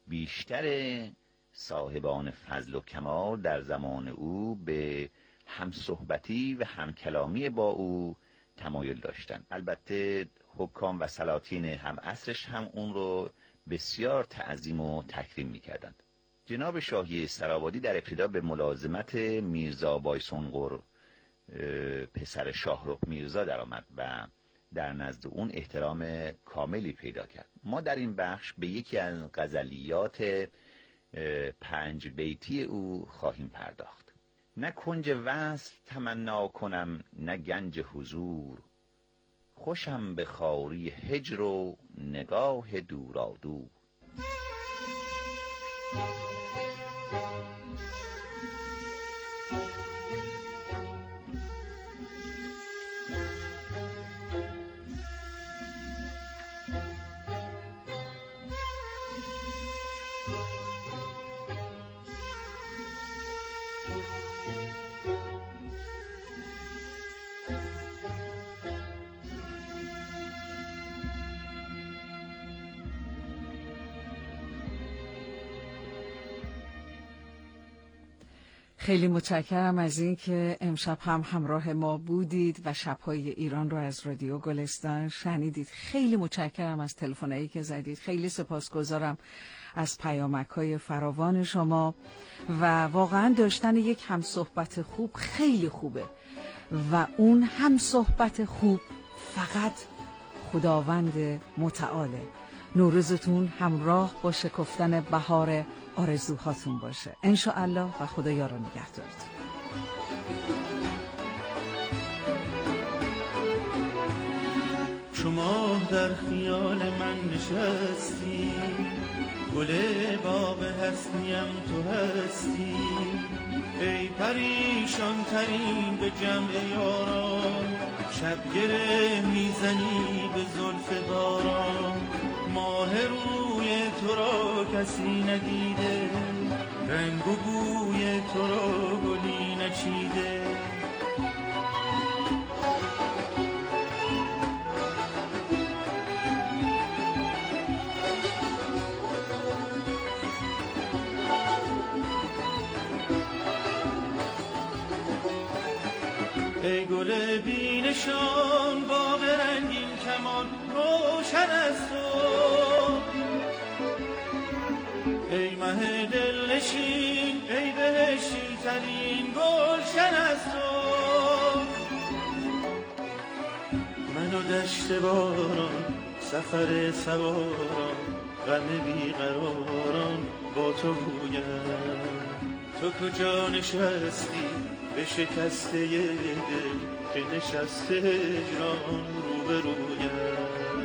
بیشتر صاحبان فضل و کمال در زمان او به همصحبتی و همکلامی با او تمایل داشتند. البته حکام و سلاطین هم عصرش هم اون رو بسیار تعظیم و تکریم می‌کردند. جناب شاهی سرآبادی در ابتدا به ملازمت میرزا بایسونقر پسر شاهرخ میرزا درآمد و در نزد اون احترام کاملی پیدا کرد. ما در این بخش به یکی از غزلیات 5 بیتی او خواهیم پرداخت. نه کنج وصل تمنا کنم نه گنج حضور، خوشم به خواری هجر و نگاه دورادور. خیلی متشکرم از این که امشب هم همراه ما بودید و شب‌های ایران رو از رادیو گلستان شنیدید. خیلی متشکرم از تلفنایی که زدید. خیلی سپاسگزارم از پیامک‌های فراوان شما و واقعا داشتن یک همصحبت خوب خیلی خوبه و اون همصحبت خوب فقط خداوند متعاله. نوروزتون همراه با شکفتن بهار آرزوهاتون باشه انشاءالله و خدا یار و نگهدارتون. شما در خیال من نشستی، گل باغ هستیم تو هستی، ای پریشان ترین به جمع یاران، شب گره میزنی به زلف باران، ماه روی تو را کسی ندیده، رنگ و بوی تو را گلی نچیده. ای گل بی نشان باغ رنگین کمان روشن از تو، ای مه دل نشین ای بهشتی ترین گلشن از تو. من و دشت باران سفر سواران غم بیقراران با تو گویم، تو کجا نشستی به شکسته دل که نشسته هجران روبرویم.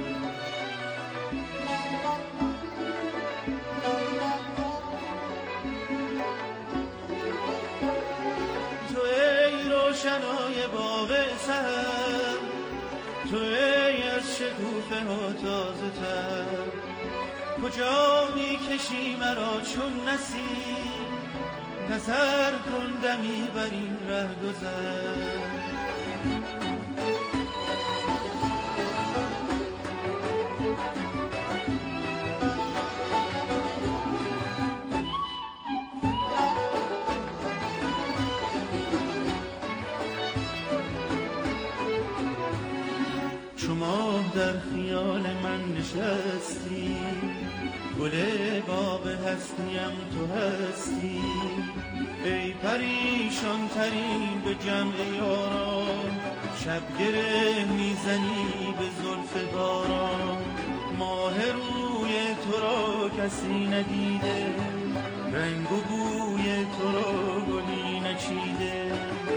تو ای روشنای باغ سحر، تو ای از شکوفه ها تازه تر، کجا میکشی مرا چون نسیم، نظر کن دمی بر این ره گذر. چو ماه در خیال من نشستی، گل باغ هستیم تو هستی، ای پریشان ترین به جمع یاران، شب گره میزنی به زلف باران، ماه روی تو را کسی ندیده، رنگ و بوی تو را گلی نچیده.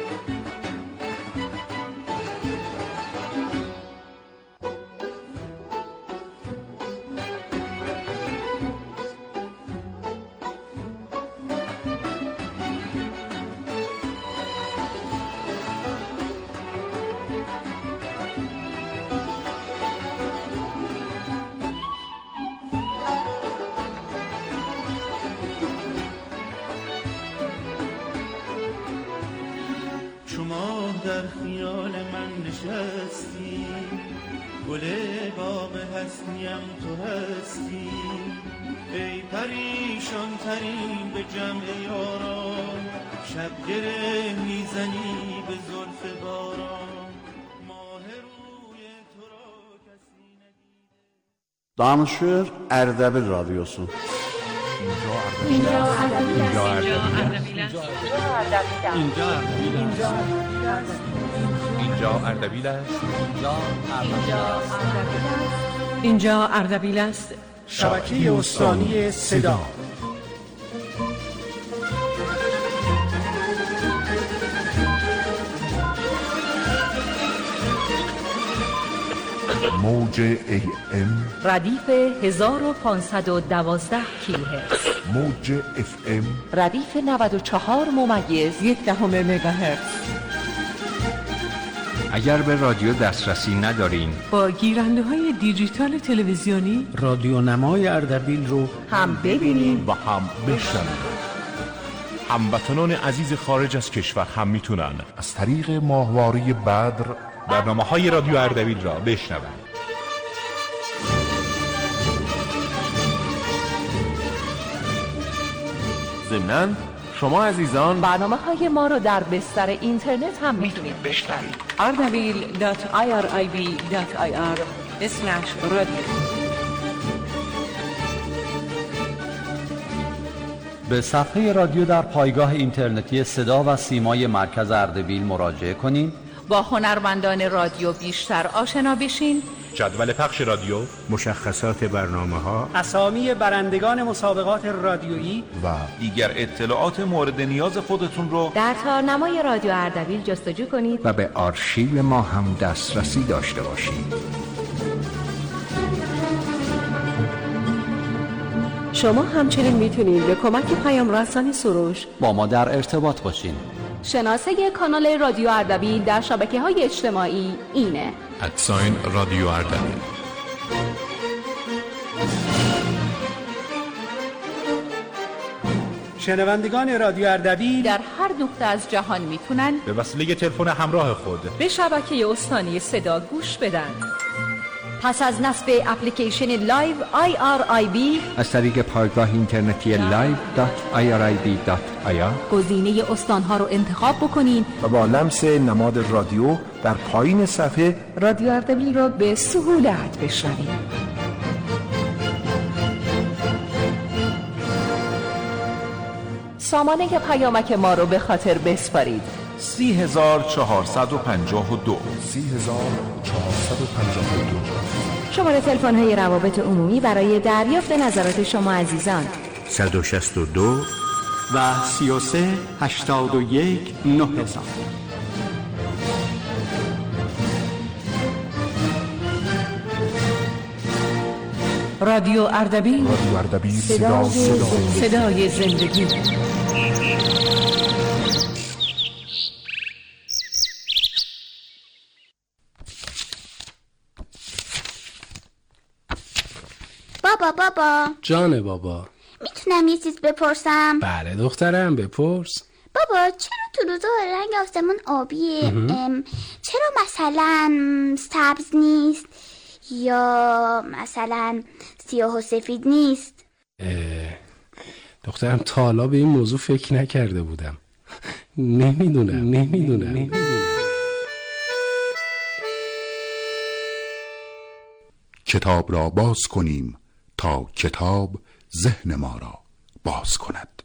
در خیال من نشستی، گل باغ هستیم تو هستی، ای پریشان ترین به جمع یاران، شب گره میزنی به زلف باران، ماه روی تو را کسی ندیده. Danışır Erdebil Radyosu. اینجا اردبیل است. شبکه استانی صدا. موج AM ردیف 1512 کیلوهرتز. موج FM ردیف 94.1 مگاهرتز. اگر به رادیو دسترسی ندارین، با گیرنده های دیجیتال تلویزیونی رادیو نمای اردبیل رو هم ببینید و هم بشنوید. هموطنان عزیز خارج از کشور هم میتونن از طریق ماهواره بدر برنامه‌های رادیو اردبیل را بشنوند. ضمناً شما عزیزان برنامه‌های ما رو در بستر اینترنت هم میتونید بشنوید. ardabil.irib.ir/radio. به صفحه رادیو در پایگاه اینترنتی صدا و سیمای مرکز اردبیل مراجعه کنین. با هنرمندان رادیو بیشتر آشنا بشین. جدول پخش رادیو، مشخصات برنامه‌ها، اسامی برندگان مسابقات رادیویی و دیگر اطلاعات مورد نیاز خودتون رو در تارنمای رادیو اردبیل جستجو کنید و به آرشیو ما هم دسترسی داشته باشید. شما همچنین میتونید به کمک پیام رسانی سروش با ما در ارتباط باشین. شناسه کانال رادیو اردبیل در شبکه‌های اجتماعی اینه: رادیو اردبیل. شنوندگان رادیو اردبیل در هر نقطه از جهان میتونن به وسیله تلفن همراه خود به شبکه استانی صدا گوش بدن. پس از نصب اپلیکیشن لایو IRIB از طریق پایگاه اینترنتی live.irib.ir گزینه استانها رو انتخاب بکنین و با لمس نماد رادیو در پایین صفحه رادیو اردبیل رو به سهولت بشنوید. سامانه پیامک ما رو به خاطر بسپارید: 3452 شماره تلفن های روابط عمومی برای دریافت نظرات شما عزیزان: 162 و 33 81 9000. رادیو اردبیل، صدای زندگی. بابا جان بابا، میتونم یه چیز بپرسم؟ بله دخترم، بپرس. بابا چرا تو روزا رنگ آسمون آبیه؟ چرا مثلا سبز نیست یا مثلا سیاه و سفید نیست؟ دخترم تا حالا به این موضوع فکر نکرده بودم. نمیدونم. کتاب را باز کنیم تا کتاب ذهن ما را باز کند.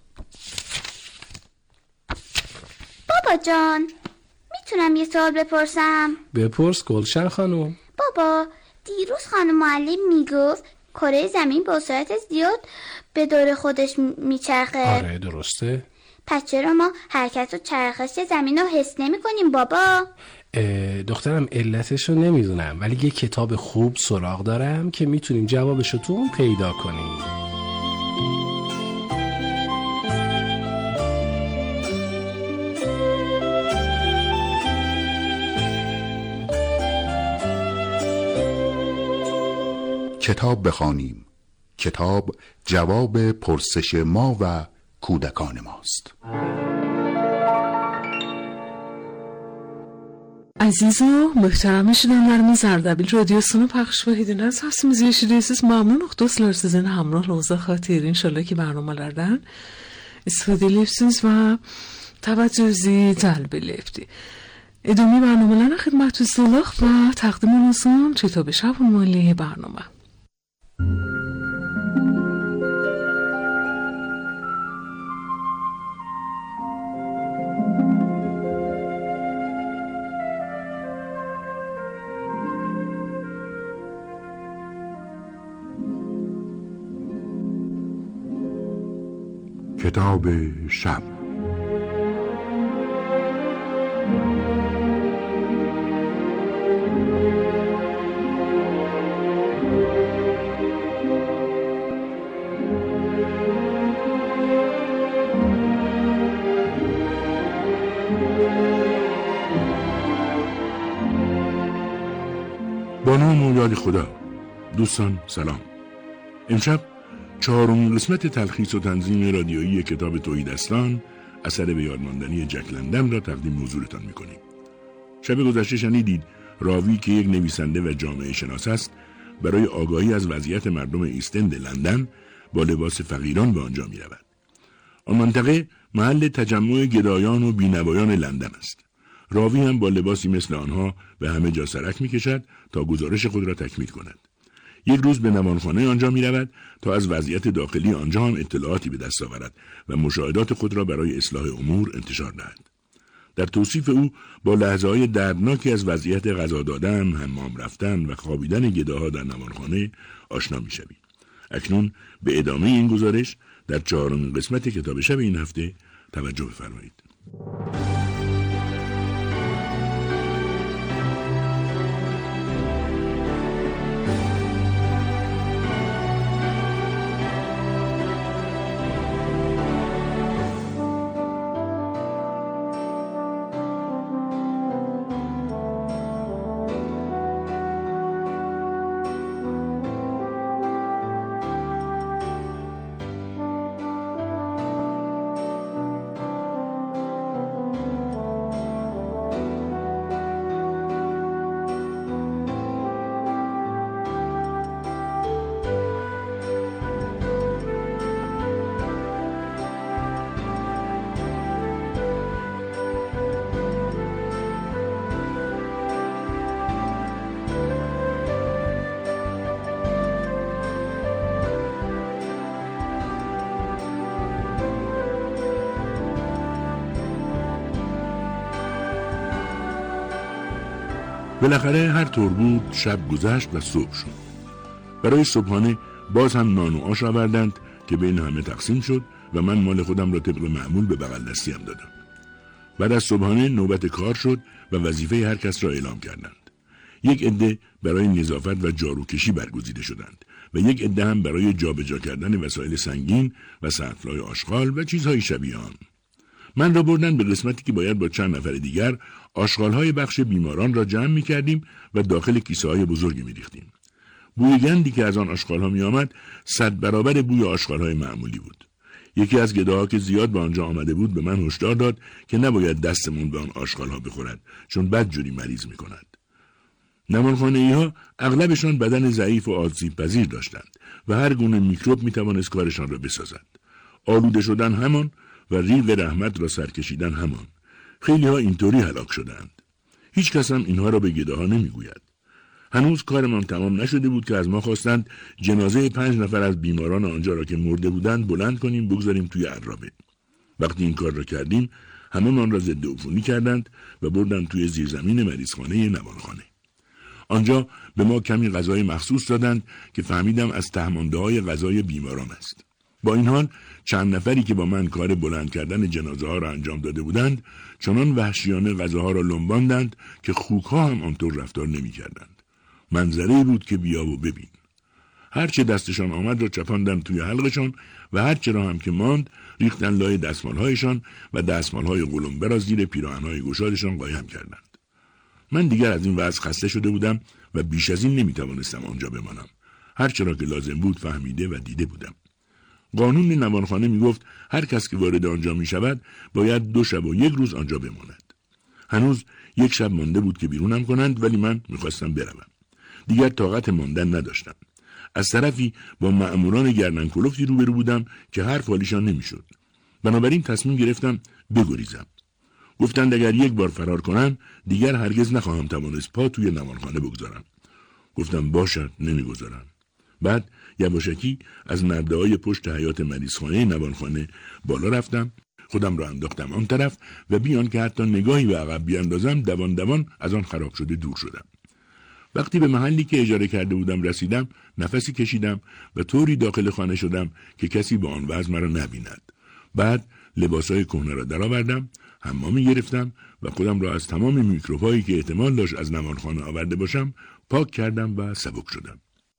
بابا جان، میتونم یه سوال بپرسم؟ بپرس گلشن خانم. بابا دیروز خانم معلم میگفت کره زمین با سرعت زیاد به دور خودش میچرخه. آره درسته. پس چرا ما حرکت و چرخش زمین رو حس نمی کنیم بابا؟ دخترم علتشو نمیدونم، ولی یه کتاب خوب سراغ دارم که میتونیم جوابشو تو اون پیدا کنیم. کتاب بخوانیم. کتاب جواب پرسش ما و کودکان ماست. عزیز و محترم şirinlerimiz Erdebil Radyosu'nu پخش edilen sesimizi eşitiyorsunuz. Memnunuz dostlar sizin hamrahınızla xatir. İnşallah ki برنامه‌lerden استفاده ediyorsunuz ve توجهی جلب ediyorsunuz. ادامه برنامه‌لرن خدمتتون و تقدیمتون کتاب شب مالی برنامه. کتاب شب. با نام و یاد خدا. دوستان سلام. امشب 4 قسمت تلخیص و تنظیم رادیویی کتاب توحیدستان اثر به یاد ماندنی جک لندن را تقدیم حضورتان می‌کنیم. شب گذشته شنیدید راوی که یک نویسنده و جامعه شناس است برای آگاهی از وضعیت مردم ایستند لندن با لباس فقیران به آنجا می‌رود. آن منطقه محل تجمع گدایان و بینوایان لندن است. راوی هم با لباسی مثل آنها به همه جا سرک می‌کشد تا گزارش خود را تکمیل کند. یک روز به نوانخانه آنجا می رود تا از وضعیت داخلی آنجا هم اطلاعاتی به دست آورد و مشاهدات خود را برای اصلاح امور انتشار دهد. در توصیف او با لحظه‌های دردناکی از وضعیت غذا دادن، حمام رفتن و خوابیدن گداها در نوانخانه آشنا می شوید. اکنون به ادامه این گزارش در 4 قسمت کتاب شب این هفته توجه بفرمایید. بالاخره هر طور بود شب گذشت و صبح شد. برای صبحانه باز هم نان و آش آوردند که بین همه تقسیم شد و من مال خودم را طبق معمول به بغل دستیم دادم. بعد از صبحانه نوبت کار شد و وظیفه هر کس را اعلام کردند. یک عده برای نظافت و جاروکشی برگزیده شدند و یک عده هم برای جابجا کردن وسایل سنگین و سطل‌های آشغال و چیزهای شبیه آن. من را بردن به قسمتی که باید با چند نفر دیگر آشغال‌های بخش بیماران را جمع می‌کردیم و داخل کیسه‌های بزرگی می‌ریختیم. بوی گندی که از آن آشغال‌ها می‌آمد 100 برابر بوی آشغال‌های معمولی بود. یکی از گداها که زیاد به آنجا آمده بود به من هشدار داد که نباید دستمون به آن آشغال‌ها بخورد چون بدجوری مریض می‌کند. نمانخانه‌ای‌ها اغلبشان بدن ضعیف و آسیب‌پذیر داشتند و هر گونه میکروب می‌توانست کارشان را بسازد. آلوده شدن همان و ریق رحمت را سرکشیدن همان. خیلی ها اینطوری هلاک شدند. هیچ کس هم اینها را به گداها نمیگوید. هنوز کارمان تمام نشده بود که از ما خواستند جنازه 5 نفر از بیماران آنجا را که مرده بودند بلند کنیم بگذاریم توی عرابه. وقتی این کار را کردیم همه من را ضد عفونی کردند و بردند توی زیرزمین مریضخانه نوانخانه. آنجا به ما کمی غذای مخصوص دادند که فهمیدم از تهمانده‌های غذای بیماران است. با این حال چند نفری که با من کار بلند کردن جنازه ها را انجام داده بودند چنان وحشیانه غذاها را لمباندند که خوک‌ها هم آنطور رفتار نمی کردند. منظری بود که بیا و ببین. هرچه دستشان آمد را چپاندند توی حلقشان و هرچه را هم که ماند ریختن لای دستمالهایشان و دستمالهای قلمبه را زیر پیراهنهای گشادشان قایم کردند. من دیگر از این وضع خسته شده بودم و بیش از این نمی توانستم آنجا بمانم. هرچه را که لازم بود فهمیده و دیده بودم. قانون نوانخانه می گفت هر کس که وارد آنجا می شود باید 2 شب و 1 روز آنجا بماند. هنوز یک شب مانده بود که بیرونم کنند، ولی من میخواستم بروم. دیگر طاقت ماندن نداشتم. از طرفی با مأموران گردن کلفتی روبرو بودم که حرف حالیشان نمیشد. بنابراین تصمیم گرفتم بگریزم. گفتند اگر یک بار فرار کنم دیگر هرگز نخواهم توانست پا توی نوانخانه بگذارم. گفتم باشد، نمیگذارم. بعد یواشکی از نرده‌های پشت حیاط مریضخانه نوانخانه بالا رفتم، خودم را انداختم آن طرف و بیان که حتی نگاهی به عقب بیاندازم دوان دوان از آن خراب شده دور شدم. وقتی به محلی که اجاره کرده بودم رسیدم نفسی کشیدم و طوری داخل خانه شدم که کسی با آن وضع مرا نبیند. بعد لباسای کهنه را درآوردم، حمامی گرفتم و خودم را از تمام میکروب‌هایی که احتمال داشت از نوانخانه آورده باشم پاک کردم و سبک شدم.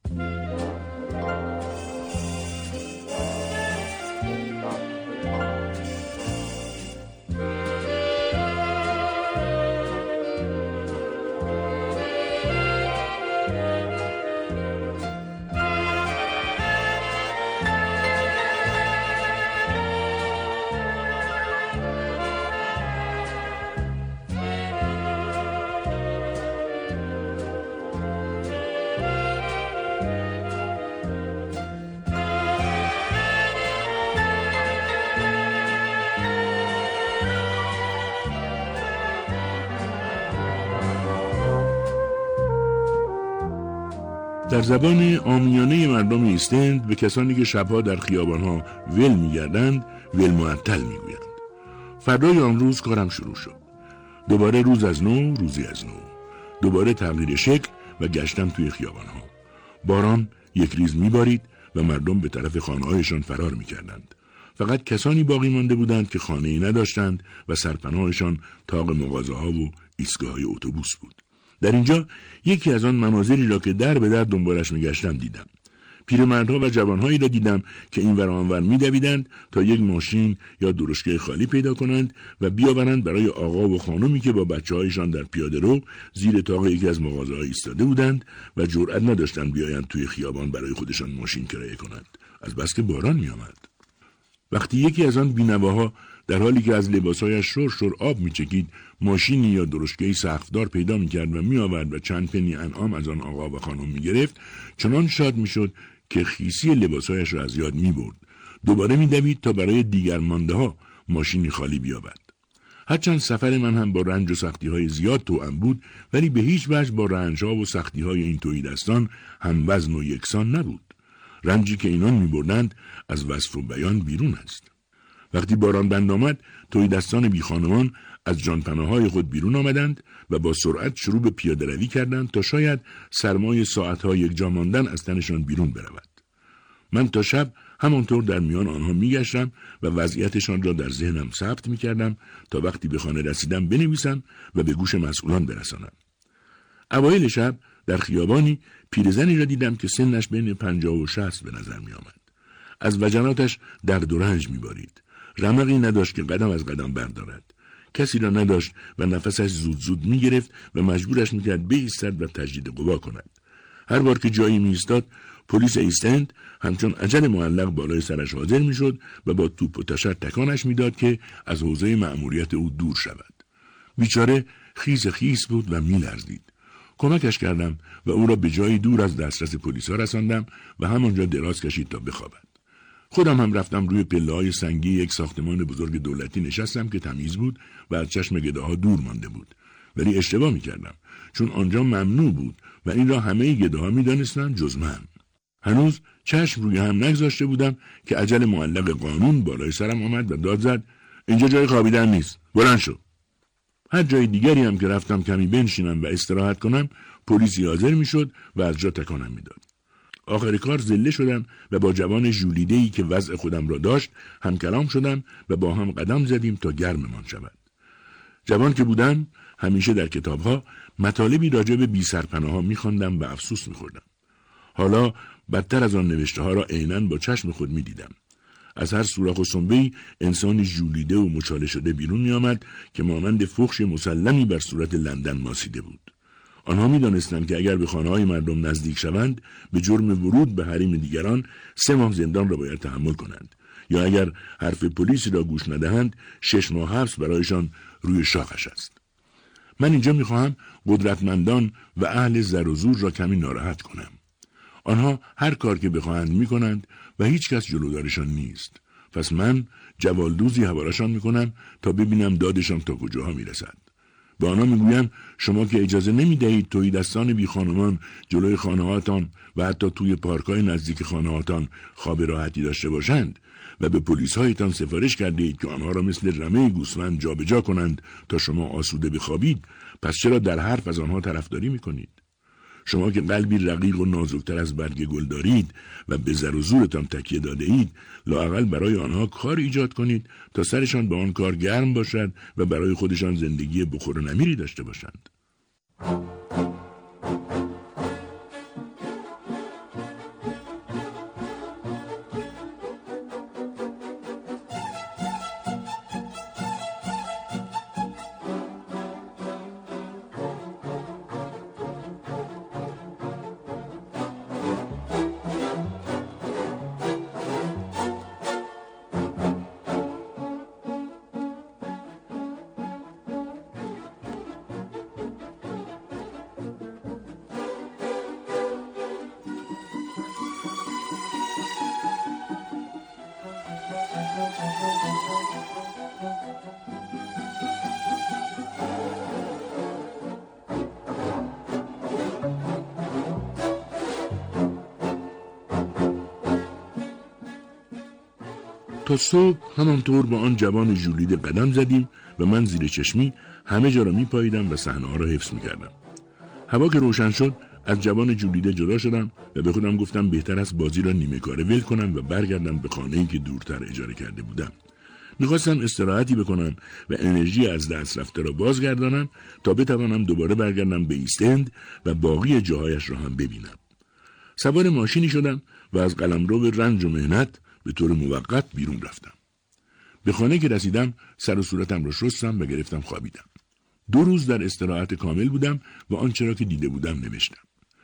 در زبان عامیانه مردم ایستند به کسانی که شبها در خیابانها ول می‌گردند ول معطل می‌گویند. فردای آن روز کارم شروع شد. دوباره روز از نو، روزی از نو. دوباره تغییر شکل و گشتن توی خیابانها. باران یک ریز می‌بارید و مردم به طرف خانه‌هایشان فرار می‌کردند. فقط کسانی باقی مانده بودند که خانه‌ای نداشتند و سرپناهشان طاق مغازه‌ها و ایستگاه‌های اتوبوس بود. در اینجا یکی از آن مناظری را که در به در دنبالش می‌گشتم دیدم. پیرمردها و جوانهایی را دیدم که اینور و آنور می‌دویدند تا یک ماشین یا درشکه خالی پیدا کنند و بیاورند برای آقا و خانمی که با بچه‌هایشان در پیاده‌رو زیر طاق یکی از مغازه‌ها ایستاده بودند و جرئت نداشتند بیایند توی خیابان برای خودشان ماشین کرایه کنند، از بس که باران می‌آمد. وقتی یکی از آن بینواها در حالی که از لباسایش شور آب می‌چکید ماشینی یا درشکه‌ای سقف‌دار پیدا می‌کرد و می‌آورد و چند پنی انعام از آن آقا و خانم می‌گرفت، چنان شاد می‌شد که خیسی لباسایش را از یاد می‌برد. دوباره می‌دوید تا برای دیگر مانده‌ها ماشینی خالی بیاورد. هرچند سفر من هم با رنج و سختی‌های زیاد توأم بود، ولی به هیچ وجه با رنج‌ها و سختی‌های این تهیدستان هم وزن و یکسان نبود. رنجی که اینان می‌بردند از وصف و بیان بیرون است. وقتی باران بند آمد، تهیدستان بی خانمان از جانپناه‌های خود بیرون آمدند و با سرعت شروع به پیاده‌روی کردند تا شاید سرمای ساعت‌ها یک جا ماندن از تنشان بیرون برود. من تا شب همانطور در میان آنها میگشتم و وضعیتشان را در ذهنم ثبت میکردم تا وقتی به خانه رسیدم بنویسم و به گوش مسئولان برسانم. اوایل شب در خیابانی پیرزنی را دیدم که سنش بین 50 و 60 به نظر می آمد. از وجناتش درد و رنج می‌بارید. رمقی نداشت که قدم از قدم بردارد. کسی را نداشت و نفسش زود زود می‌گرفت و مجبورش می‌کرد بایستد و تجدید قوا کند. هر بار که جایی می‌ایستاد، پلیس ایستند همچون عجل معلق بالای سرش حاضر می‌شد و با توپ و تشر تکانش می‌داد که از حوزه مأموریت او دور شود. بیچاره خیس بود و می‌لرزید. کمکش کردم و او را به جایی دور از دسترس پلیسا رساندم و همانجا دراز کشید تا بخوابد. خودم هم رفتم روی پله‌های سنگی یک ساختمان بزرگ دولتی نشستم که تمیز بود و از چشم گداها دور مانده بود. ولی اشتباه می‌کردم، چون آنجا ممنوع بود و این را همه گداها می‌دانستند جز من. هنوز چشم روی هم نگذاشته بودم که عجل معلق قانون بالای سرم آمد و داد زد: اینجا جای خوابیدن نیست، بلند شو. هر جای دیگری هم که رفتم کمی بنشینم و استراحت کنم، پلیسی حاضر می‌شد و از جا تکانم می‌داد. آخر کار زله شدم و با جوان ژولیده‌ای که وضع خودم را داشت هم کلام شدم و با هم قدم زدیم تا گرممان شود. جوان که بودم همیشه در کتاب‌ها مطالبی راجع به بی‌سرپناه‌ها می‌خواندم و افسوس می‌خوردم. حالا بدتر از آن نوشته‌ها را عیناً با چشم خود می‌دیدم. از هر سوراخ و سنبه‌ای انسانی ژولیده و مچاله شده بیرون می‌آمد که مانند فحش مسلمی بر صورت لندن ماسیده بود. آنها می‌دانستند که اگر به خانه‌های مردم نزدیک شوند، به جرم ورود به حریم دیگران 3 ماه زندان را باید تحمل کنند، یا اگر حرف پلیسی را گوش ندهند 6 ماه حبس برایشان روی شاخش است. من اینجا میخواهم قدرتمندان و اهل زر و زور را کمی ناراحت کنم. آنها هر کار که بخواهند میکنند و هیچ کس جلودارشان نیست. پس من جوالدوزی هوارشان میکنم تا ببینم دادشان تا کجاها میرسد. به آنها میگویم شما که اجازه نمیدهید تهیدستان بی خانمان جلوی خانه‌هاتان و حتی توی پارک‌های نزدیک خانه‌هاتان خواب راحتی داشته باشند و به پلیس‌هایتان سفارش کردید که آنها را مثل رمه گوسفند جابجا کنند تا شما آسوده بخوابید، پس چرا در حرف از آنها طرفداری میکنید؟ شما که قلبی رقیق و نازکتر از برگ گل دارید و به زر و زورتان تکیه داده اید، لااقل برای آنها کار ایجاد کنید تا سرشان به آن کار گرم باشد و برای خودشان زندگی بخور و نمیری داشته باشند. تا صبح همانطور با آن جوان ژولیده قدم زدیم و من زیر چشمی همه جا را میپاییدم و صحنه‌ها را حفظ میکردم. هوا که روشن شد از جوان ژولیده جدا شدم و به خودم گفتم بهتر است بازی را نیمه کاره ول کنم و برگردم به خانه‌ای که دورتر اجاره کرده بودم. میخواستم استراحتی بکنم و انرژی از دست رفته را بازگردانم تا بتوانم دوباره برگردم به ایستند و باقی جاهایش را هم ببینم. سوار ماشینی شدم و از قلمرو رنج و مهنت به طور موقت بیرون رفتم. به خانه که رسیدم سر و صورتم را شستم و گرفتم خوابیدم. 2 روز در استراحت کامل بودم و آنچه را که دیده بودم نوشتم.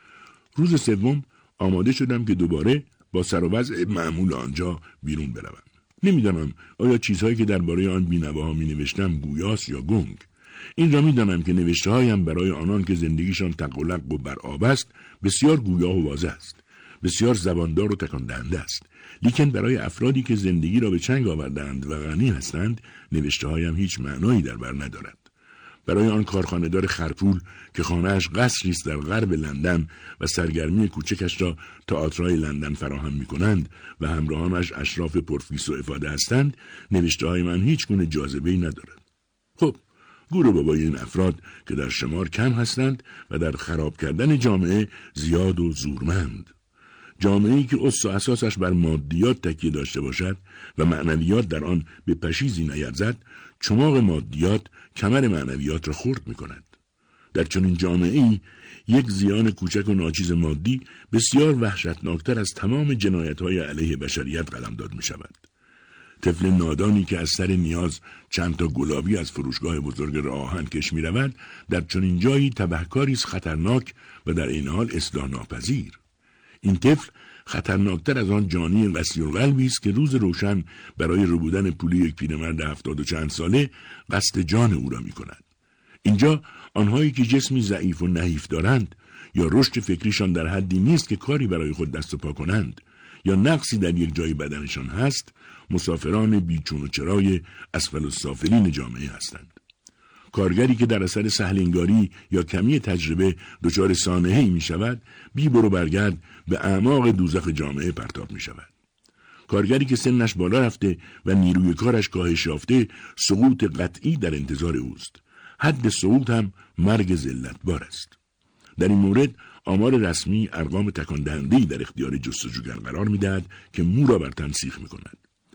روز سوم آماده شدم که دوباره با سر و وضع معمول آنجا بیرون بروم. نمیدانم آیا چیزهایی که درباره آن بی‌نواها می‌نوشتم گویاست یا گنگ. این را می‌دانم که نوشته‌هایم برای آنان که زندگیشان تق و لق و بر آب است بسیار گویا و واضح است. بسیار زباندار و تکان دهنده است. لیکن برای افرادی که زندگی را به چنگ آوردند و غنی هستند نوشته‌هایم هیچ معنایی در بر ندارد. برای آن کارخانه‌دار خرپول که خانه‌اش قصری است در غرب لندن و سرگرمی کوچکش را تئاترهای لندن فراهم می‌کنند و همراهانش اشراف پرفیس و افاده هستند، نوشته‌های من هیچ گونه جاذبه‌ای ندارد. خب، گور بابای این افراد که در شمار کم هستند و در خراب کردن جامعه زیاد و زورمند. جامعه‌ای که اصل و اساسش بر مادیات تکیه داشته باشد و معنویات در آن به پشیزی نیرزد، چماق مادیات کمر معنویات را خرد می‌کند. در چنین جامعه‌ای یک زیان کوچک و ناچیز مادی بسیار وحشتناکتر از تمام جنایت‌های علیه بشریت قلمداد می‌شود. طفل نادانی که از سر نیاز چند تا گلابی از فروشگاه بزرگ راه آهن کش می‌رود، در چنین جایی تبهکاری است خطرناک و در این حال اصلاح ناپذیر. این طفل خطرناکتر از آن جانی قسی القلبی است که روز روشن برای ربودن پولی یک پیرمرد 70 و چند ساله قصد جان او را می‌کند. اینجا آنهایی که جسمی ضعیف و نحیف دارند یا رشد فکریشان در حدی نیست که کاری برای خود دست و پا کنند یا نقصی در یک جای بدنشان هست، مسافران بیچون و چرای اسفل السافلین جامعه هستند. کارگری که در اثر سهلنگاری یا کمی تجربه دچار سانحه‌ای می شود، بی برو برگرد به اعماق دوزخ جامعه پرتاب می شود. کارگری که سنش بالا رفته و نیروی کارش کاهش یافته، سقوط قطعی در انتظار اوست. حد سقوط هم مرگ ذلتبار است. در این مورد آمار رسمی ارقام تکان دهنده‌ای در اختیار جستجوگر قرار می‌دهد که مو را بر تن سیخ می‌کند.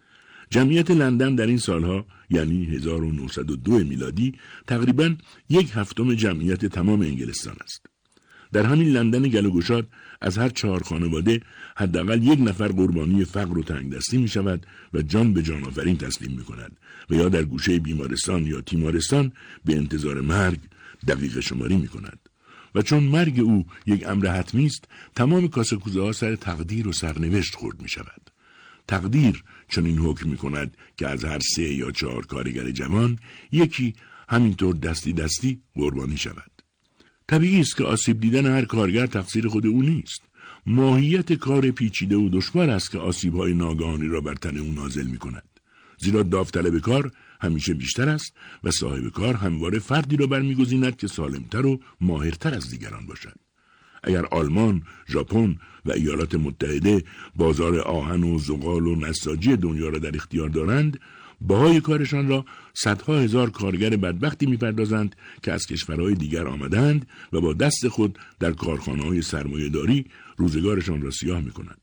جمعیت لندن در این سالها یعنی 1902 میلادی تقریباً 1/7 جمعیت تمام انگلستان است. در همین لندن گل و گشاد از هر 4 خانواده حداقل 1 نفر قربانی فقر و تنگدستی می شود و جان به جان آفرین تسلیم می کند و یا در گوشه بیمارستان یا تیمارستان به انتظار مرگ دقیقه شماری می کند. و چون مرگ او یک امر حتمی است، تمام کاسه کوزه ها سر تقدیر و سرنوشت خورد می شود. تقدیر چون این حکم می کند که از هر 3 یا 4 کارگر جوان یکی همینطور دستی دستی قربانی شود. طبیعی است که آسیب دیدن هر کارگر تقصیر خود او نیست. ماهیت کار پیچیده و دشوار است که آسیب‌های ناگهانی را بر تن او نازل می‌کند. زیرا داوطلب کار همیشه بیشتر است و صاحب کار همواره فردی را برمی‌گزیند که سالمتر و ماهرتر از دیگران باشد. اگر آلمان، ژاپن و ایالات متحده بازار آهن و زغال و نساجی دنیا را در اختیار دارند، بهای کارشان را صدها هزار کارگر بدبختی می‌پردازند که از کشورهای دیگر آمدند و با دست خود در کارخانه‌های سرمایه‌داری روزگارشان را سیاه می‌کنند.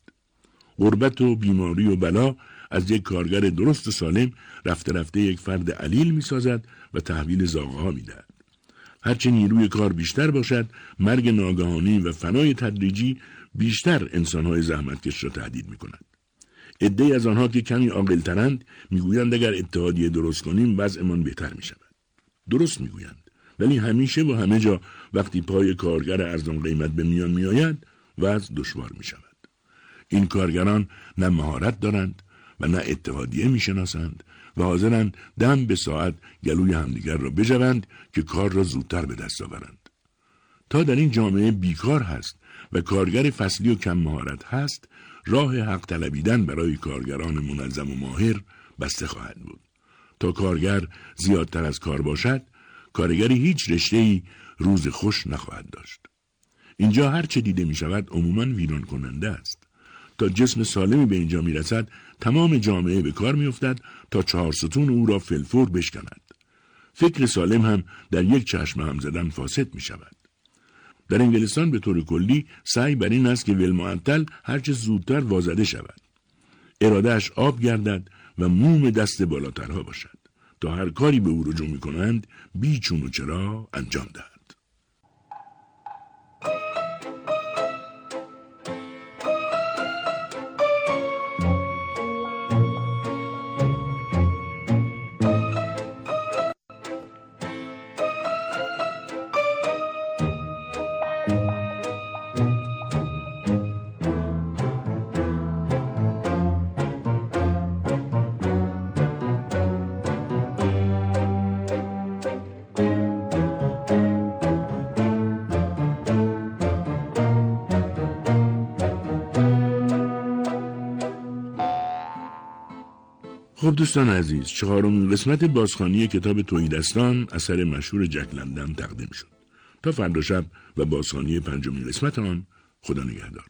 غربت و بیماری و بلا از یک کارگر درست و سالم رفته رفته یک فرد علیل می‌سازد و تحویل زاغه‌ها می‌دهد. هرچه نیروی کار بیشتر باشد، مرگ ناگهانی و فنای تدریجی بیشتر انسان‌های زحمتکش را تهدید می‌کند. عده‌ای از آنها که کمی عاقل‌ترند میگویند اگر اتحادیه درست کنیم وضعمان بهتر می‌شود. درست میگویند، ولی همیشه و همه جا وقتی پای کارگر ارزان قیمت به میان میآید وضع دشوار می‌شود. این کارگران نه مهارت دارند و نه اتحادیه می‌شناسند و حاضرند دم به ساعت گلوی همدیگر را بجوند که کار را زودتر به دست آورند. تا در این جامعه بیکار هست و کارگر فصلی و کم مهارت هست، راه حق طلبیدن برای کارگران منظم و ماهر بسته خواهد بود. تا کارگر زیادتر از کار باشد، کارگری هیچ رشته‌ای روز خوش نخواهد داشت. اینجا هر چه دیده می شود عموماً ویران کننده است. تا جسم سالمی به اینجا می رسد، تمام جامعه به کار می افتد تا چهار ستون او را فلفور بشکند. فکر سالم هم در یک چشم هم زدن فاسد می شود. در انگلستان به طور کلی سعی بر این است که ولمعطل هرچه زودتر وازده شود. ارادهش آب گردد و موم دست بالاترها باشد تا هر کاری به او رجوع می کنند بی چون و چرا انجام دهد. خب دوستان عزیز، 4مین قسمت بازخوانی کتاب تهیدستان اثر مشهور جک لندن تقدیم شد. تا فردا شب و بازخوانی 5مین قسمت آن، خدا نگهدار.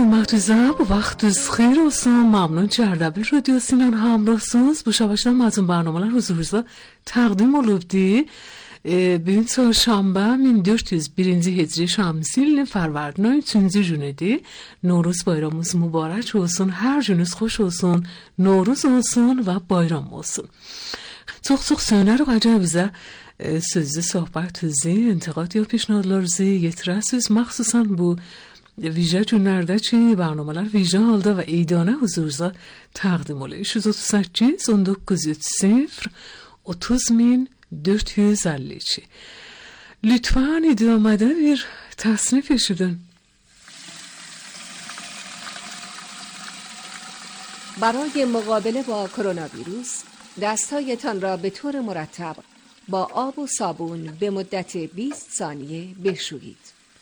خدمتتون با وقت خیر olsun. ممنون که اردبیل رادیو سینان همراهsınız. Bu şabaştan mazlum barnamalar huzurunuzda takdim olubdi. Bugün çarşamba 1401 Hicri Şamsi ilinin Fərvardin ayı 3-cü günüdür. Novruz bayramımız mübarək olsun. Hər gününüz xoş olsun. Novruz olsun və bayram olsun. Çox-çox sönər qaca bizə sözlü söhbətinizi, intiqad ya پیشنهادlarınızı yetirəsiniz. Məxsusən bu ویژه günlərdə ki, برنامه‌lar ویژه halda və eydanə huzurunuza təqdim olur. 338 1930 30452. Lütfen idamede bir تصنیف eşidin. برای مقابله با کرونا ویروس دستهایتان را به طور مرتب با آب و صابون به مدت 20 ثانیه بشویید.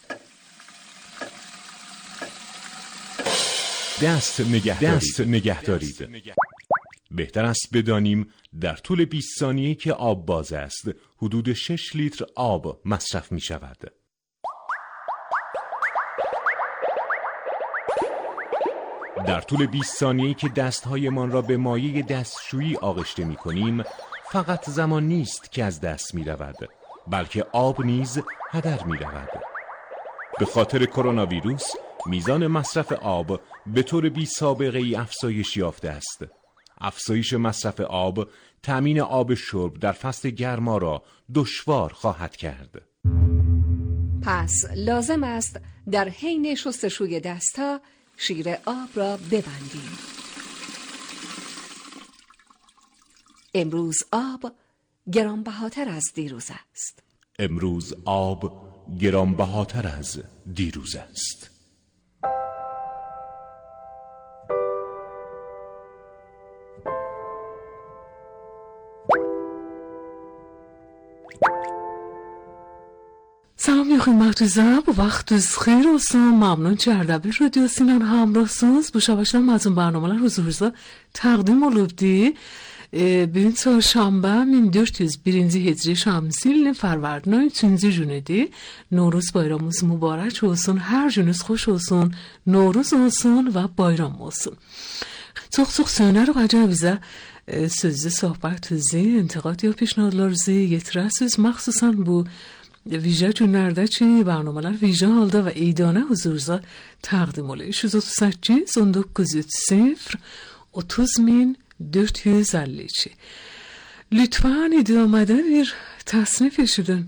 دست نگه دارید. بهتر است بدانیم در طول 20 ثانیه که آب باز است حدود 6 لیتر آب مصرف می شود. در طول 20 ثانیه که دستهایمان را به مایع دستشویی آغشته می کنیم فقط زمان نیست که از دست می رود بلکه آب نیز هدر می رود. به خاطر کرونا ویروس میزان مصرف آب به طور بی سابقه ای افزایش یافته است. افزایش مصرف آب تامین آب شرب در فصل گرما را دشوار خواهد کرد. پس لازم است در حین شستشوی دستها شیر آب را ببندیم. امروز آب گرانبهاتر از دیروز است. امروز آب گرانبهاتر از دیروز است. سلام یا خدمتتون با وقت خیر olsun. ممنون که اردبیل رادیو سینان همراهsınız. Bu şabaştan mazlum barnamalar huzurunuzda təqdim olubdi. Bugün çarşamba 1401 Hicri Şamsi ilinin Fərvardin ayı 3-cü günüdür. Novruz bayramımız mübarək olsun. Hər gününüz xoş olsun. Novruz olsun və bayram olsun. Çox-çox sönər qaca bizə sözlü söhbətinizi, intiqad ya پیشنهادlarınızı yetirəsiniz. Məxsusən bu ویژه günlərdə ki, برنامه‌lar ویژه halda və eydanə huzurunuza təqdim olur. 338 1930 30452. Lütfen idamede bir تصنیف eşidin.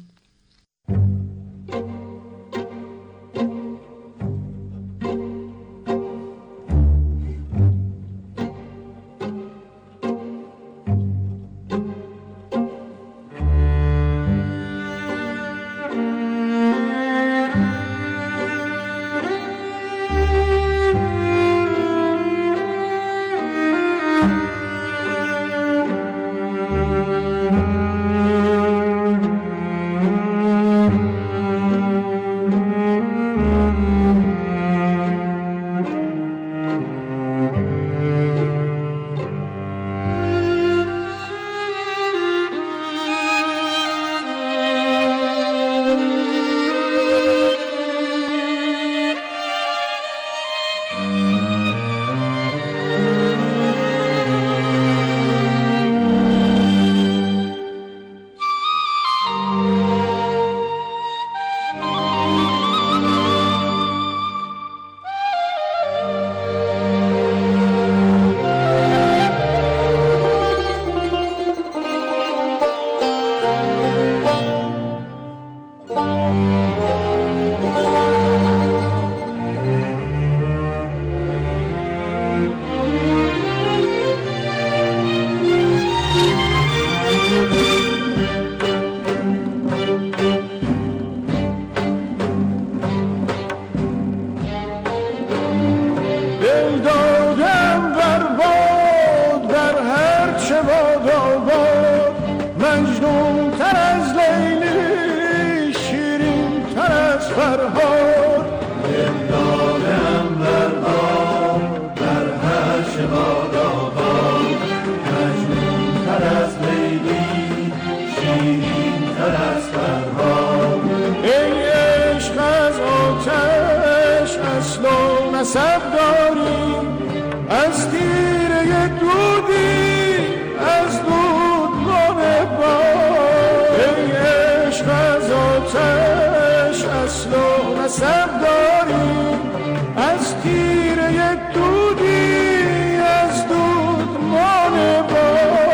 نسب داریم از تیره دودی از دودمان باد ای عشق از آتش اصل و نسب داریم از تیره دودی از دودمان باد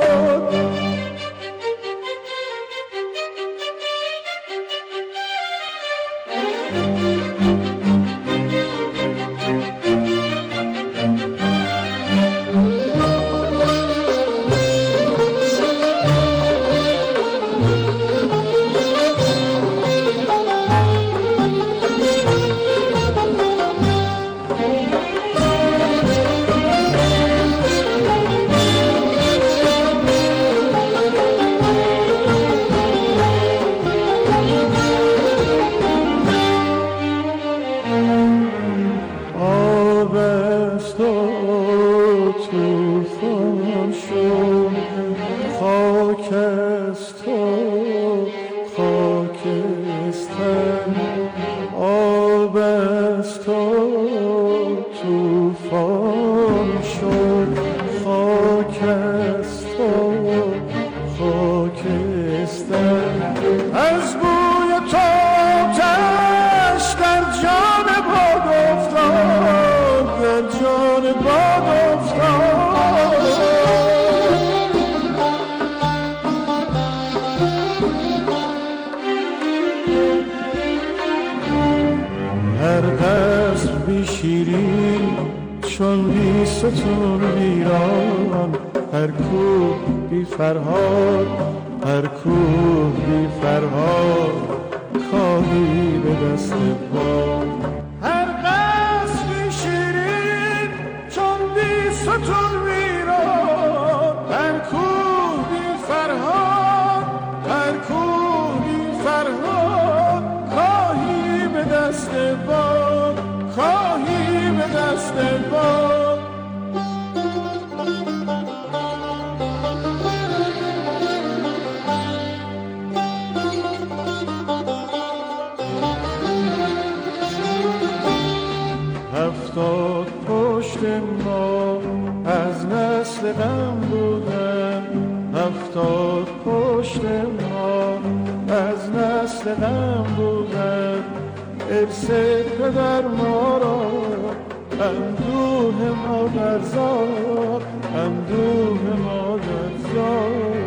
ستون ویران هر کوه بی فرهاد هر کوه بی فرهاد کاهی به دست باد هر قصری شیرین چون بی ستون ویران هر کوه بی فرهاد هر کوه بی فرهاد کاهی به دست باد کاهی به دست باد هفتاد پشت ما از نسل غم بودن هفتاد پشت ما از نسل غم بودن ارث پدر ما را اندوه مادرزاد اندوه مادرزاد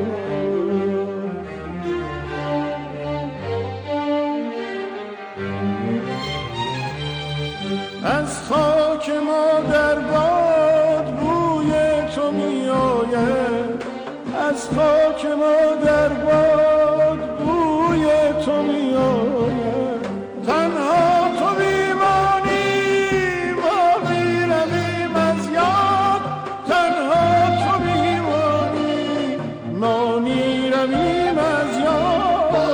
از خاک مادر باد بوی تو می آید از خاک مادر باد بوی تو می آید تنها تو میمانی ما میرویم از یاد تنها تو میمانی ما میرویم از یاد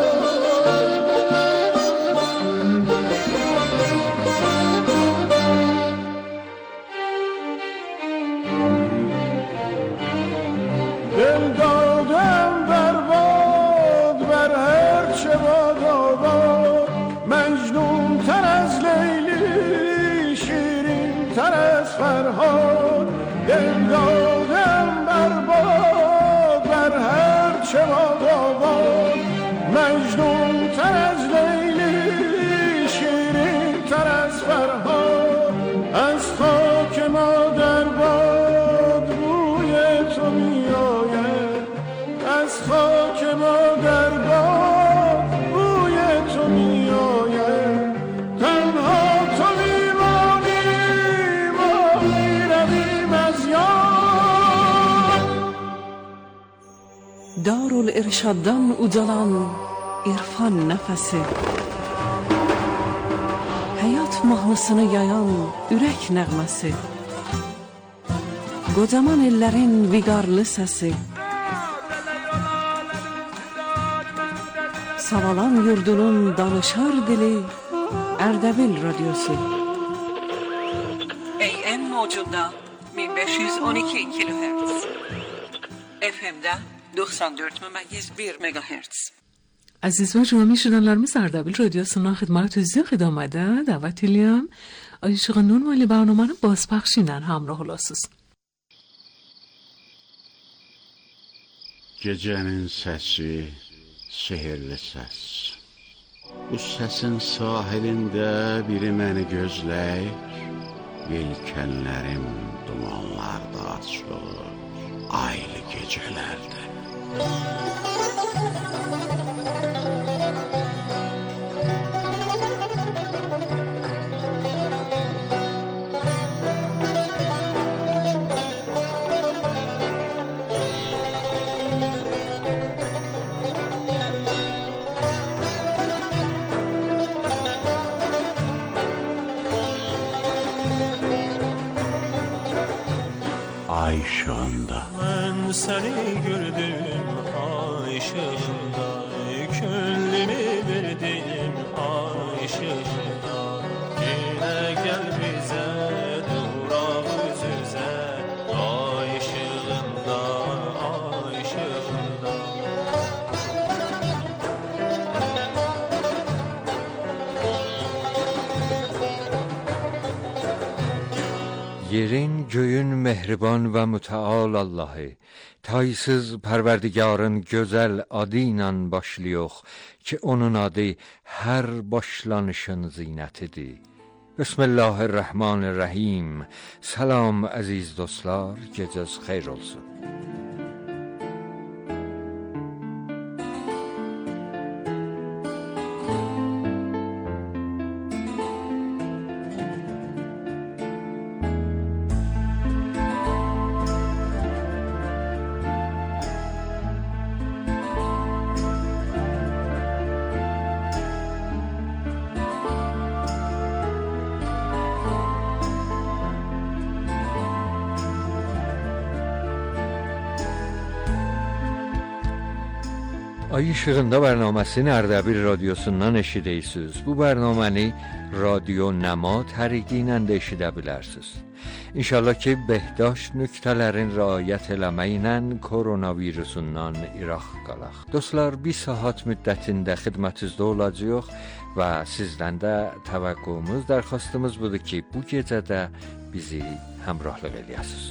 دل دادم برباد بر هر چه باد آباد مجنون تر از لیلی شیرین تر از فرهاد دل دادم برباد بر هر چه باد آباد مجنون تر از لیلی شیرین تر از فرهاد از خاک مادر باد بوی تو می آید از خاک مادر باد بوی تو می آید تنها تو میمانی ما میرویم از یاد دارالارشادان اوزالان عرفان نفسی hayat mahnısını yayan ürək nəğməsi qocaman ellərin viqarlı səsi Savalan yurdunun danışar dili Ərdəbil radyosu AM mövcudda 1512 kHz FM'də 94.1 MHz Aziz və cəmi şirinlərimiz Ərdəbil radiosuna xidmət üzrə xidmədə dəvət edirəm. Ayşıqın Nurmali برنامه بازپخشینن همراه olasınız. Gecənin səsi, sehirli səs. Bu səsin sahilində biri məni gözləyir. Yelkənlərim dumanlarda açılır, aylı gecələrdə. Ay ışığında. Ben seni gördüm ay ışığında, gönlümü verdim ay ışığında. Yine gel bize durak yüzüze, ay ışığında, ay ışığında. Yerin göğün mehriban ve müteal Allah'ı, taysız perverdigarın güzel adıyla başlıyor ki onun adı her başlanışın ziynetidir. Bismillahirrahmanirrahim. Salam aziz dostlar, geceniz xeyir olsun. Ay Işığında bərnaməsini Ərdəbil radiosundan eşidəysiniz. Bu bərnaməni Radio Nəma təriqi ilə də eşidə bilərsiniz. İnşallah ki, behdaş nöqtələrin riayət eləməklə koronavirusundan iraq qalaq. Dostlar, bir saat müddətində xidmətinizdə olacağıq və sizdən də təvəqqümüz, dərxastımız budur ki, bu gecədə bizi həmrahlıq eləyəsiniz.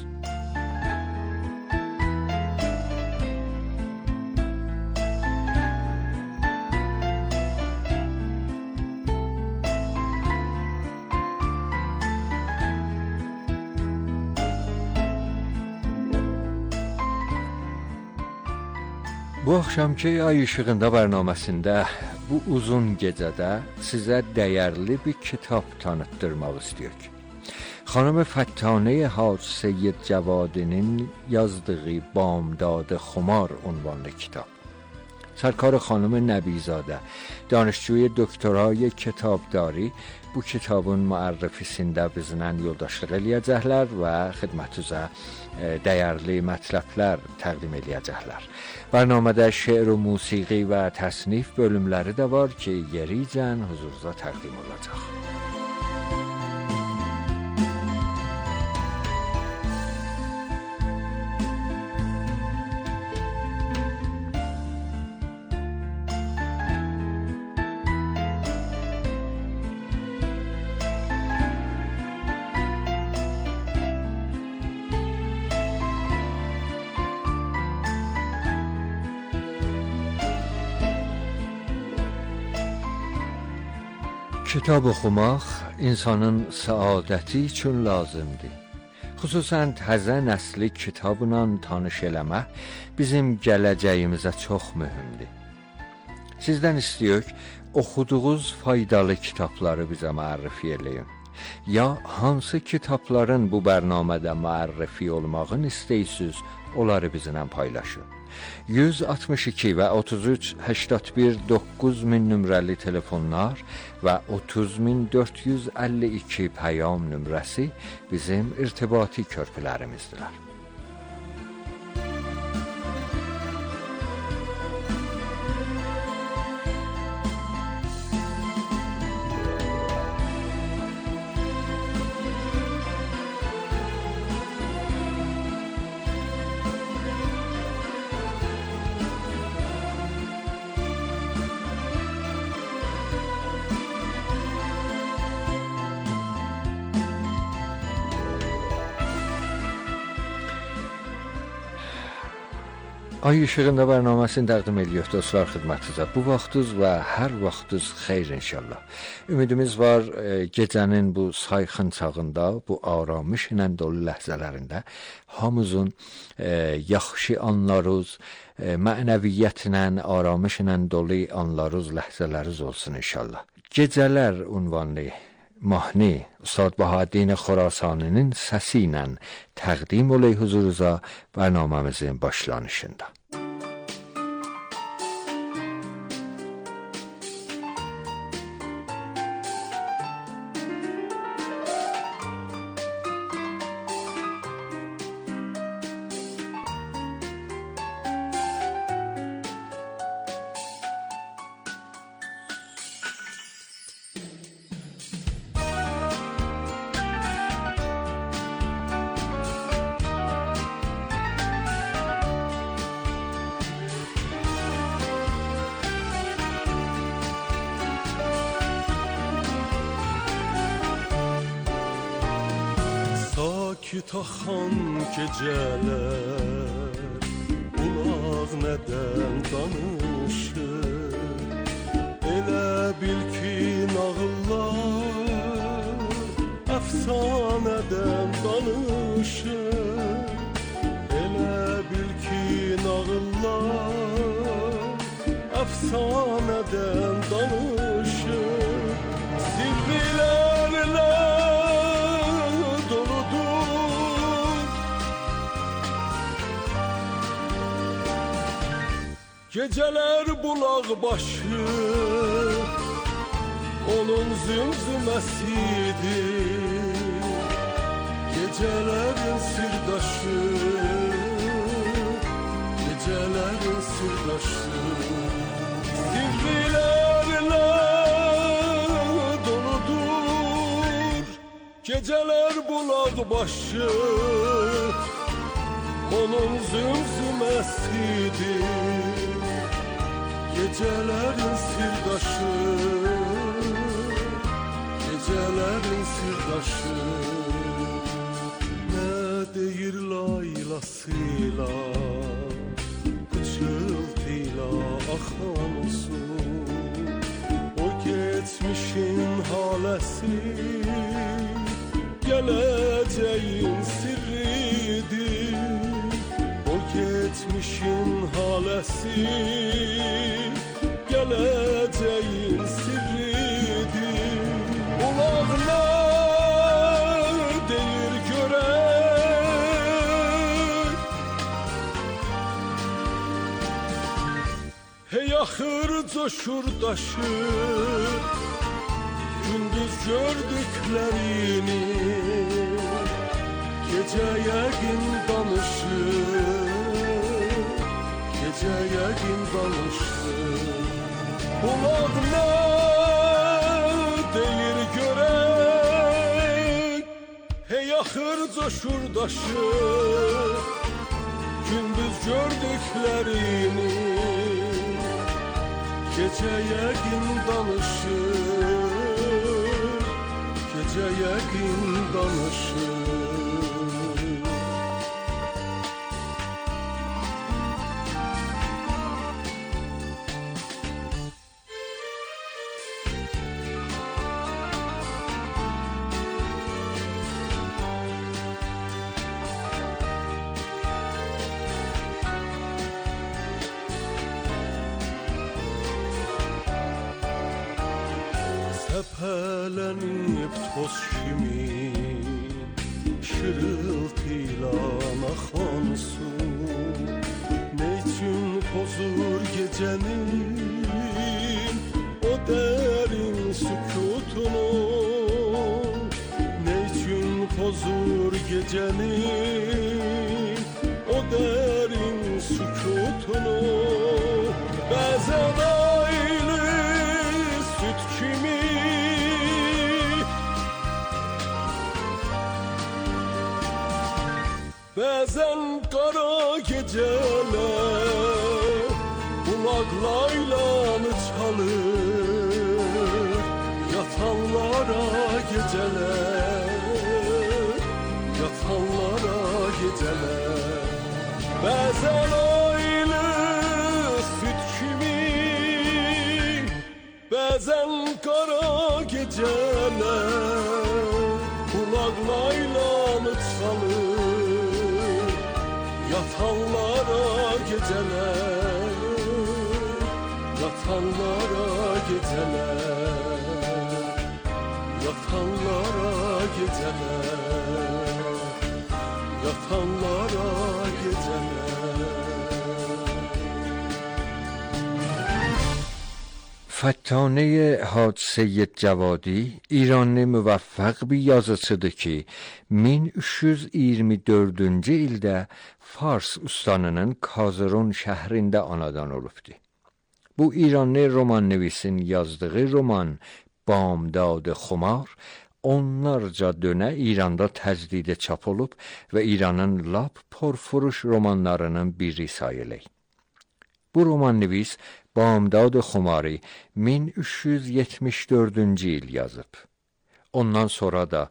Bu axşamki Ay Işığında bərnaməsində bu uzun gecədə sizə dəyərli bir kitab tanıtdırmaq istəyirik. Xanım Fəttanə Hacı Seyyid Cavadinin yazdığı Bamdad Xumar ünvanlı kitab. Sərkar xanım Nəbizadə, danışçuy doktorای kitabdari bu kitabın müərrifisində bizlə yoldaşlıq eləyəcəklər və xidmətinizə dəyərli mətləblər təqdim eləyəcəklər. Bərnamədə şeir və musiqi və təsnif bölümləri də var ki, yericən huzurunuza təqdim olacaq. Kitab oxumaq insanın səadəti üçün lazımdır. Xüsusən təzə nəsli kitabla tanış eləmək bizim gələcəyimizə çox mühümdür. Sizdən istəyirik, oxuduğunuz faydalı kitabları bizə müərrifi eləyin. Ya hansı kitabların bu bərnamədə müərrifi olmağını istəyirsiniz, onları bizimlə paylaşın. 162 və 33 81 9000 nömrəli telefonlar və 30452 pəyam nömrəsi bizim irtibati körpülərimizdirlər. Ay işığında bərnaməsini təqdim edirik dostlar xidmətinizə. Bu vaxtınız və hər vaxtınız xeyir inşallah. Ümidimiz var gecənin bu sayxın çağında, bu aramış ilə dolu ləhzələrində hamımızın yaxşı anlarız, mənəviyyətlə, aramışla dolu anlarız, ləhzələriniz olsun inşallah. Gecələr ünvanlı mahnı Ustad Bahadin Xurasaninin səsi ilə təqdim olay huzurunuza bərnaməmizin başlanışında. Taxan gecələr ulaq nədən danışır, elə bil ki nağıllar əfsanədən danışır, elə bil ki nağıllar əfsanədən danışır, sirrilərlə geceler bulaq başı, onun zümzüməsidir. Gecelerin sirdaşı, gecelerin sirdaşı, sirrilerle doludur. Geceler bulaq başı, onun zümzüməsidir. Gecelerin sirdaşı, gecelerin sirdaşı, ne deyir laylasıyla, pıçıltıyla axan su, o geçmişin halesi, geleceğin sirridir, o geçmişin halesi, geleceğin sirridir. Ulaq nə deyir görək, hey axır coşur daşır, gündüz gördüklərini, gecə yəqin danışır, gecə yəqin danışır. Ulaq nə deyir görək, hey axır coşur daşır, gündüz gördüklərini, gecə yəqin danışır, gecə yəqin danışır. Səpələnib toz kimi, şırıltıyla axan su, ne üçün pozur gecenin o derin sükutunu, ne üçün pozur gecenin o derin sükutunu, bəzən aylı süt kimi, bəzən qara gecələr ulaq laylanı çalır, yatanlara gecələr, yatanlara gecələr. Bəzən aylı Bəzən qara gecələr Qulaqlaylanı çalır Yatanlara gecələr Yatanlara gecələr Yatanlara gecələr Yatanlara gecələr Fəttanə Hacı Seyyid Cavadi İranlı müvəffəq bir yazıcıdır ki, 1324-cü ildə Fars ustanının Kazırun şəhrində anadan olubdu. Bu İranlı romannevisin yazdığı roman Bamdad Xumar onlarca dönə İranda təcdidə çap olub və İranın lap porfuruş romanlarının biri sayılır. Bu romannevis Bamdad Xumari 1374-cü il yazıb. Ondan sonra da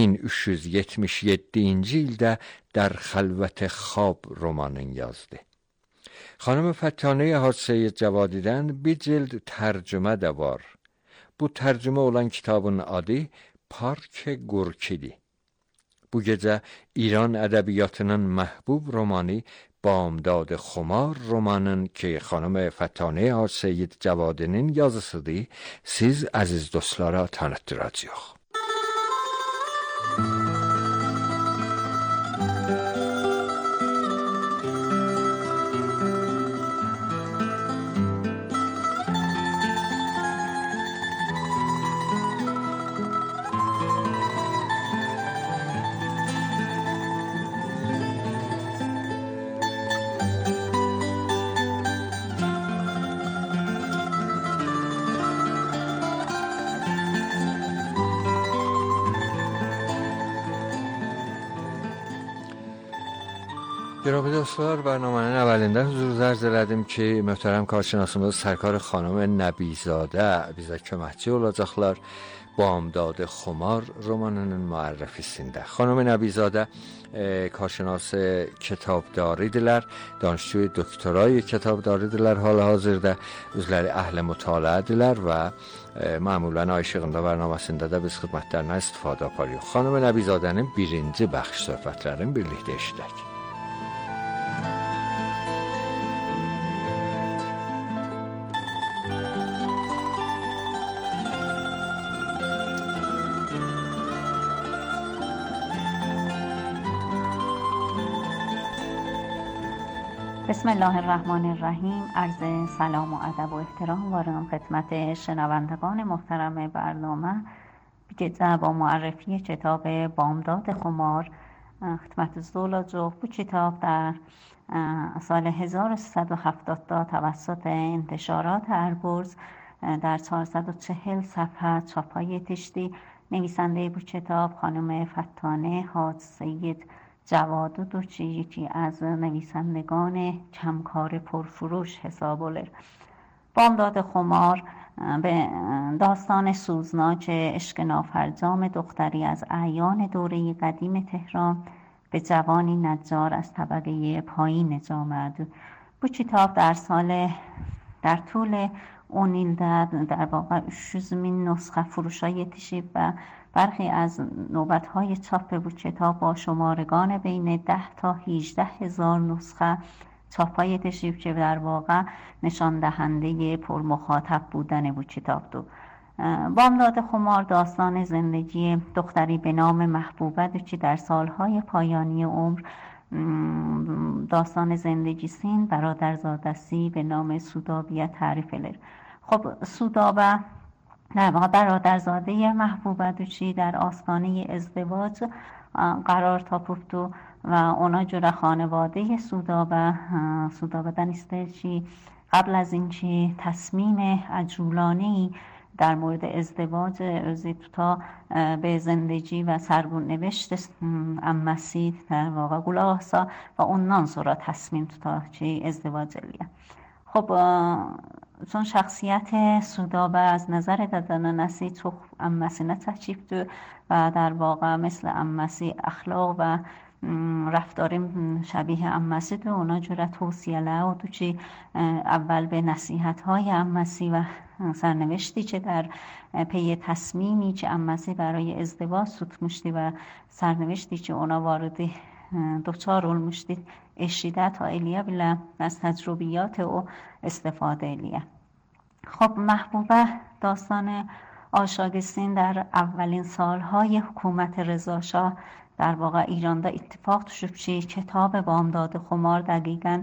1377-ci ildə Dar Xəlvət Xab romanını yazdı. Xanım Fəttanə Hacı Seyyid Cavadidən bir cild tərcümə də var. Bu tərcümə olan kitabın adı Park Gorkidir. Bu gecə İran ədəbiyyatının məhbub romanı Bamdad Xumar romanın ki xanım Fəttanə Hacı Seyyid Cavadinin yazısıdır, siz əziz dostlara tanıtdıracağıq. Gürabı dostlar, برنامه‌nin əvvəlində huzurunuzda arz elədim ki, möhtərəm karşınasımız Sərkar xanım Nəbizadə bizə köməkçi olacaqlar Bamdad Xumar romanının müərrifisində. Xanım Nəbizadə کارشناس کتابداریدilər، دانشجوی دکترای کتابداریدilər hal-hazırda, özləri əhli mütaliədirlər və معمولاً Ay İşığında bərnaməsində də biz xidmətlərindən istifadə aparıyoruz. Xanım Nəbizadənin birinci bəxş söhbətlərini birlikdə eşidək. بسم الله الرحمن الرحیم. عرض سلام و ادب و احترام وارم خدمت شنوندگان محترم برنامه که با معرفی کتاب بامداد خمار خدمت زولاجو. Bu کتاب در سال 1372 توسط انتشارات البرز در 440 صفحه چاپای تشتی. نویسنده bu کتاب خانم فتانه حاج سید جواد دوچی، یکی از نویسندگان کمکار پرفروش حساب olur. بامداد خمار به داستان سوزناک عشق نافرجام دختری از اعیان دوره قدیم تهران به جوانی نجار از طبقه پایین جامعه. bu کتاب در طول اون ایل در واقع 300,000 نسخه فروشای تشیب و برخی از نوبت‌های چاپ bu کتاب با شمارگان بین 10 تا 18,000 نسخه چاپای تشریف که در واقع نشان دهنده پرمخاطب بودن bu کتاب دو. بامداد خمار داستان زندگی دختری به نام محبوبه که در سالهای پایانی عمر داستان زندگی سین برادرزادسی به نام سودابیه تعریف لر. خب سودابه در واقع برادرزاده محبوبه دوچی در آستانه ازدواج قرار تاپوفتو و اونا جور خانواده سودابه دانسته چی قبل از اینکه تصمیم عجولانه‌ای در مورد ازدواج ازیتوتا به زندگی و سرگون نوشت امسی در واقع گلاحسا و اونان سورا تصمیم تا چی ازدواج لیه. خب چون شخصیت سودابه از نظر دادن نسی تو امسی نتحچیب دو و در واقع مثل امسی اخلاق و رفتار شبیه امسی تو اونا جورا توصیله و تو چی اول به نصیحت های امسی و سرنوشتی چه در پی تصمیمی چه امسی برای ازدواج سوت مشتی و سرنوشتی چه اونا وارد دوچار رول مشتی اشیده تا ایلیه بلا از تجربیات او استفاده ایلیه. خب محبوبه داستان آشاگستین در اولین سالهای حکومت رضا شاه در واقع ایران دا اتفاق شد چی کتاب بامداد خمار دقیقاً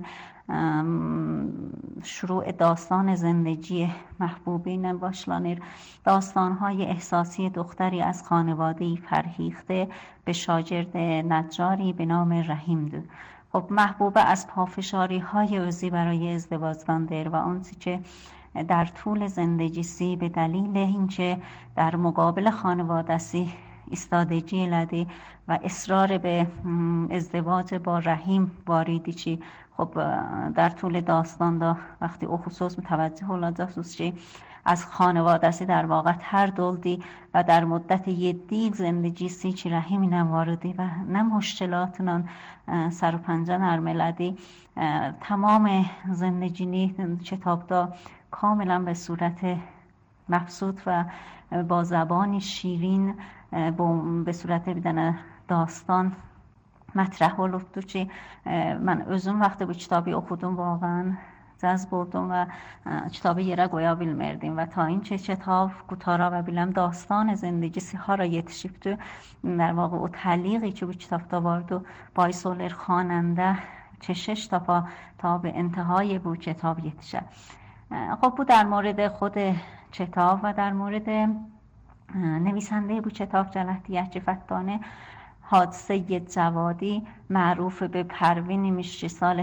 شروع داستان زندگی محبوبین باشلانیر داستانهای احساسی دختری از خانواده‌ای فرهیخته به شاگرد نجاری به نام رحیم دو. خب محبوبه از پافشاری های اوزی برای ازدواج داندر و اون که در طول زندگی سی به دلیل اینکه در مقابل خانواده سی استادگی لدی و اصرار به ازدواج با رحیم واریدی چی خب در طول داستان دا وقتی او خصوص متوجه هولا جاسوس چی از خانواده سی در واقع هر دولدی و در مدت یدی زندگی سی چی رحیمی نواردی و نم مشکلاتنان سر و پنجه نرملدی تمام زندگی کتاب دا کاملا به صورت مبسوط و با زبان شیرین به صورت بدن داستان مطرح ولد تو چی من özüm وقتی bu kitabı okudum واقعا جذب oldum و kitabı yere koyabilmerdim و تا این چه کتاب کوتاه و بیلم داستان زندگی ها را yetişipti در واقع o تعلیقی که bu kitabda vardı باعث olur خواننده چشش تا به انتهای bu کتاب yetişe. خب bu در مورد خود کتاب و در مورد نویسنده bu کتاب جلحتیه فتانه حادثه جوادی معروف به پروین میشی سال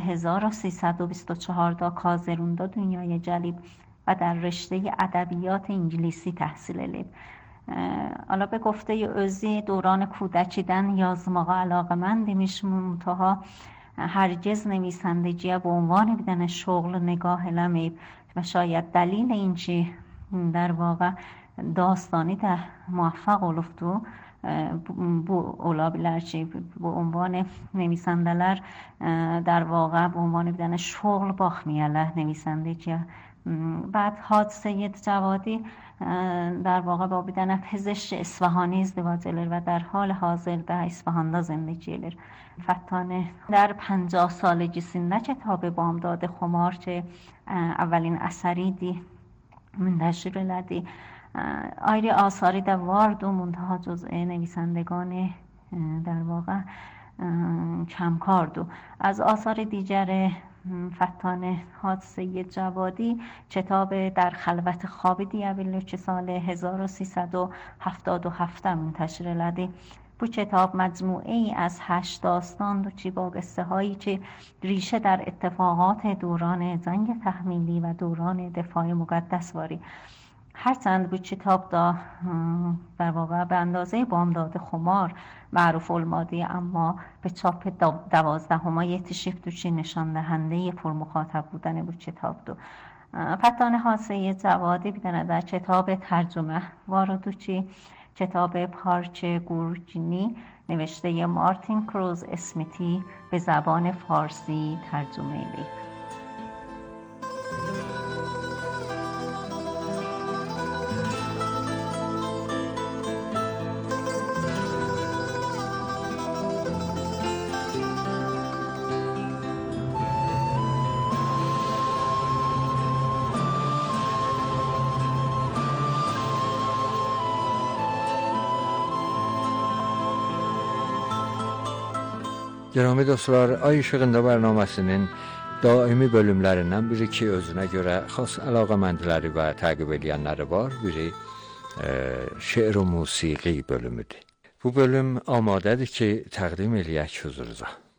1324 کازروندا دنیای جلیب و در رشته ادبیات انگلیسی تحصیل لب. حالا به گفته اوزی دوران کودکیدن یازماغا علاقمند میش منتها هرگز نویسندگی به عنوان بدن شغل نگاه لمید و شاید دلیل این چی در واقع داستانی ده موفق oluftу bu olabilir ki bu عنوان نویسنده‌لر در واقع به عنوان بدن شغل باخمیاله نویسندگی. بعد حادثه جوادی در واقع با بدن پزشک اصفهانی ازدواج لر و در حال حاضر در اصفهان زندگی لر. فتانه در 50 سالگی کتاب بامداد خمار که اولین اثری دی منتشر لدی آیری آثاری در وارد و منتها جزء نویسندگان در واقع کمکار دو. از آثار دیگر فتانه حادثه جوادی کتاب در خلوت خوابی دیابلو که سال 1377 منتشر لدی. bu کتاب مجموعه ای از 8 داستان دو چی با قصه هایی که ریشه در اتفاقات دوران جنگ تحمیلی و دوران دفاع مقدس واری. هرچند bu کتاب دا در واقع به اندازه بامداد خمار معروف المادی اما به چاپ 12 یتشیف دو چی نشان دهنده پر مخاطب بودن bu کتاب دو. فتانه حادثه جوادی بدن در کتاب ترجمه وارد چی کتاب پارچه گورجینی نوشته مارتین کروز اسمیتی به زبان فارسی ترجمه لید. Gərami dostlar, Ay İşığında bərnaməsinin daimi bölümlərindən biri ki, özünə görə xas əlaqəməndləri və təqib edənləri var. Biri şeir və musiqi bölümüdür. Bu bölüm amadədir ki, təqdim eləyək huzurunuza.